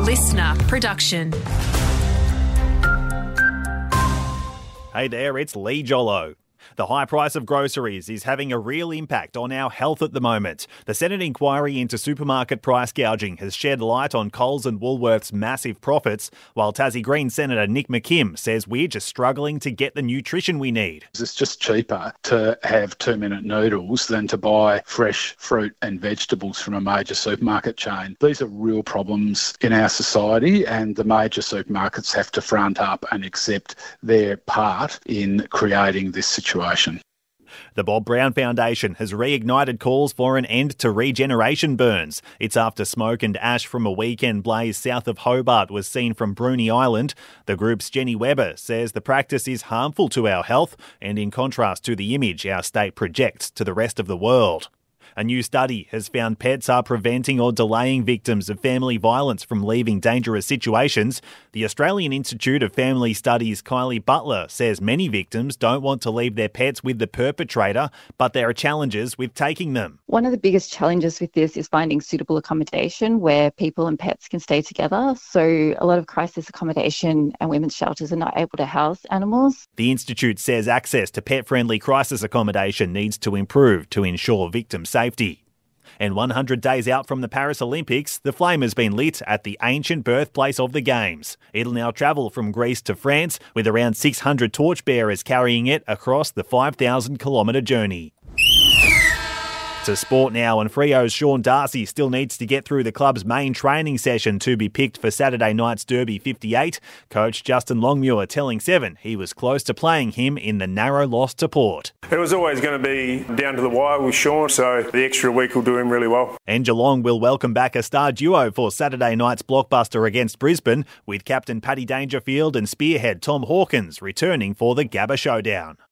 listener production. Hey there, it's Lee Jollo. The high price of groceries is having a real impact on our health at the moment. The Senate inquiry into supermarket price gouging has shed light on Coles and Woolworths' massive profits, while Tassie Green Senator Nick McKim says we're just struggling to get the nutrition we need. It's just cheaper to have 2-minute noodles than to buy fresh fruit and vegetables from a major supermarket chain. These are real problems in our society, and the major supermarkets have to front up and accept their part in creating this situation. The Bob Brown Foundation has reignited calls for an end to regeneration burns. It's after smoke and ash from a weekend blaze south of Hobart was seen from Bruny Island. The group's Jenny Webber says the practice is harmful to our health and in contrast to the image our state projects to the rest of the world. A new study has found pets are preventing or delaying victims of family violence from leaving dangerous situations. The Australian Institute of Family Studies' Kylie Butler says many victims don't want to leave their pets with the perpetrator, but there are challenges with taking them. One of the biggest challenges with this is finding suitable accommodation where people and pets can stay together. So a lot of crisis accommodation and women's shelters are not able to house animals. The Institute says access to pet-friendly crisis accommodation needs to improve to ensure victim safety. And 100 days out from the Paris Olympics, the flame has been lit at the ancient birthplace of the Games. It'll now travel from Greece to France, with around 600 torchbearers carrying it across the 5,000-kilometre journey. To sport now, and Freo's Sean Darcy still needs to get through the club's main training session to be picked for Saturday night's Derby 58. Coach Justin Longmuir telling Seven he was close to playing him in the narrow loss to Port. It was always going to be down to the wire with Sean, so the extra week will do him really well. And Geelong will welcome back a star duo for Saturday night's blockbuster against Brisbane, with captain Paddy Dangerfield and spearhead Tom Hawkins returning for the Gabba Showdown.